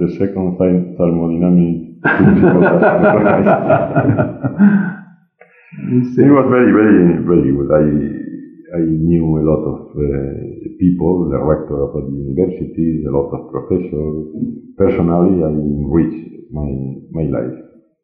the second thermodynamic principle. It was very, very, very good. I knew a lot of people, the rector of the university, a lot of professors. Personally, I enriched my life.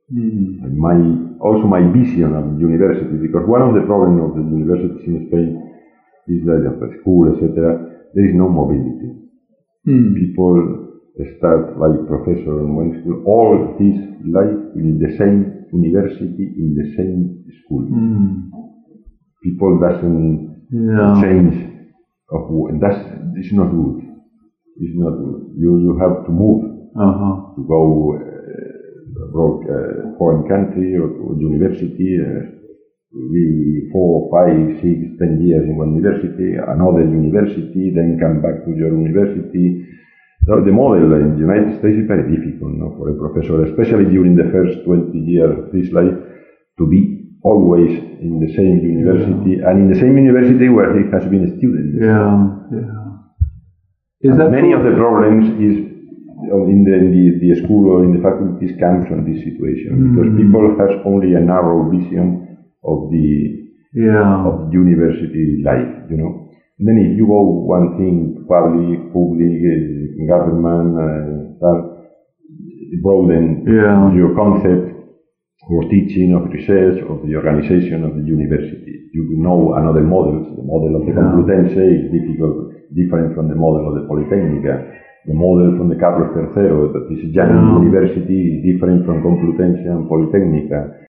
Also my vision of university, because one of the problems of the universities in Spain is that of the school, etc., there is no mobility. People start like professor in one school all his life in the same university, in the same school. People doesn't change it's not good. It's not good. You have to move to go foreign country or to university. Be 4, 5, 6, 10 years in one university, another university, then come back to your university. So the model in the United States is very difficult, for a professor, especially during the first 20 years of his life, to be always in the same university, and in the same university where he has been a student. Many of the problems is in the school or in the faculties come from this situation, because people have only a narrow vision of the university life, And then if you go one thing, public, government, broaden your concept or teaching of research of the organization of the university. You know another model. The model of the Complutense is different from the model of the Politecnica. The model from the Carlos III, that is a young university, is different from Complutense and Politecnica.